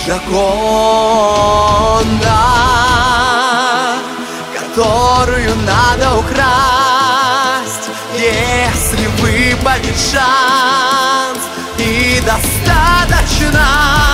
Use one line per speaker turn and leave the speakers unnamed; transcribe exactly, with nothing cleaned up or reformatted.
дракона, которую надо украсть, если выпадет шанс. И достаточно